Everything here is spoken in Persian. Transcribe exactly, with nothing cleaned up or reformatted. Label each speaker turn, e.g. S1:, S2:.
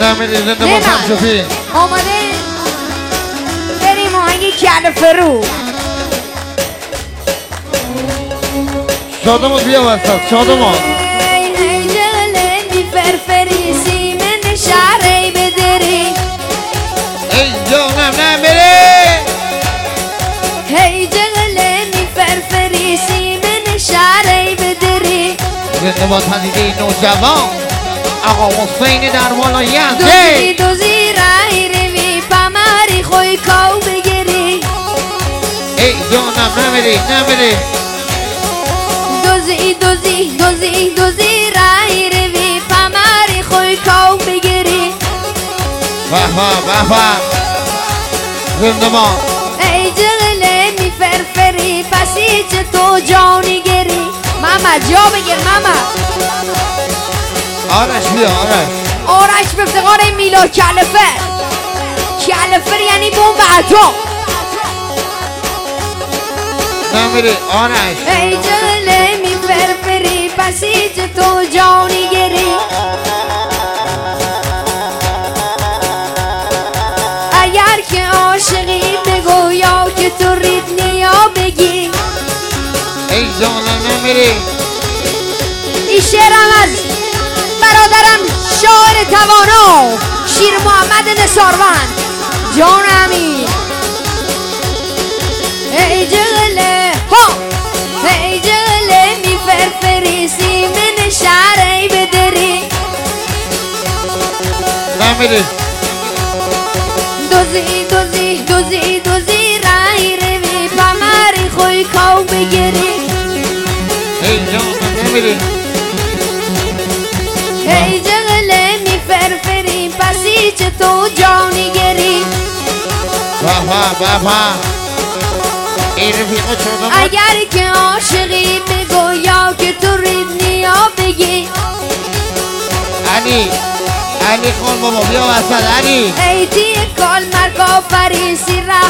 S1: نمیری زنده با شمشوفی
S2: آماده بریم آهنگ کل فرو
S1: شادمون بیا وسط شادمون
S2: ای جغله می فرفریسی من شهری بدری
S1: ای جانم نمیری
S2: ای جغله می فرفریسی من شهری بدری
S1: زنده با تنیده نوجوان آقا حسین در ولایت
S2: دوزی دوزی رای روی پمری خوی کاو بگیری
S1: ای جانم نمیری نمیری
S2: دوزی دوزی دوزی دوزی رای روی پمری خوی کاو بگیری
S1: به به به به زنده با
S2: ای جغله می فرفری پسی چه تو جانی گری ماما جا بگیر ماما
S1: آرش بیا آرش
S2: آرش به افتقار میلا کلفر کلفر یعنی بمب اتم
S1: نمیری آرش
S2: ای جغله می فرفری پسی چه تو جانی گری اگر که عاشقی بگو یا که تو ریدنی یا بگی
S1: ای جانم نمیری
S2: این شعرم از برادرم شاعر توانا شیر محمد نصاروند جان امین ای جغله ها ای جغله می فرفریسی من شهری بدری
S1: نمیری
S2: دوزی دوزی دوزی دوزی رای روی پمری خوی کاو بگیری
S1: ای جانم نمیری
S2: ای جغله می فرفری پسی چه تو جانی گری
S1: بابا بابا این رفیقه شدم
S2: اگر که عاشقی بگو یا که تو ریدنی یا بگی
S1: علی علی خان بابا بیا وسط علی
S2: ای تی کال مرگا فریسی